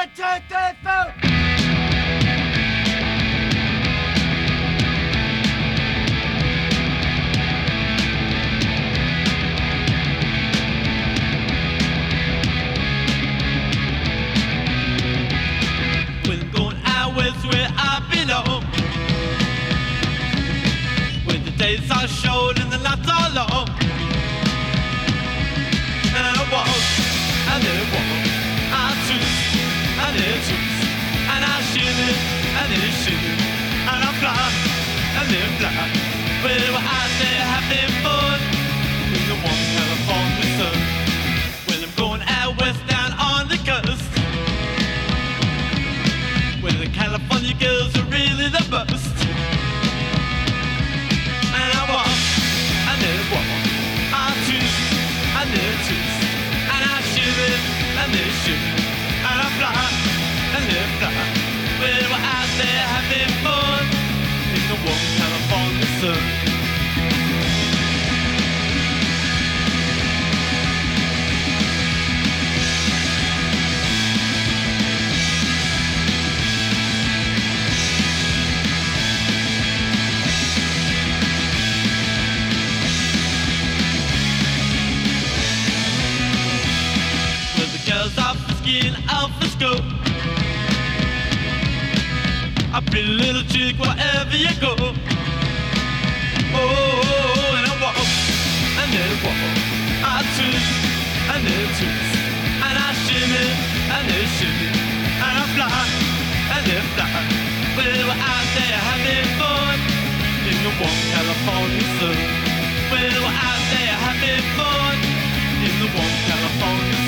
When I'm going out west where I belong, when the days are short and the nights are long, and I walk, and then walk, I twist, and then twist, and I shimmy, and then shimmy, and I fly, and then fly. Well, we're out there having fun in the warm California sun. When I'm going out west down on the coast, where the California girls are really the best. And I walk, and then walk, I twist, and then twist, and I shimmy, and then shimmy, and I fly, and then fly. Well, we're out there having fun in the warm California sun. Girls are frisky and out for school. A pretty little chick wherever you go. Oh, and I walk, and then walk, I twist, and then twist, and I shimmy, and then shimmy, and I fly, and then fly. Well, we're out there having fun in the warm California sun. Well, we're out there having fun in the warm California sun.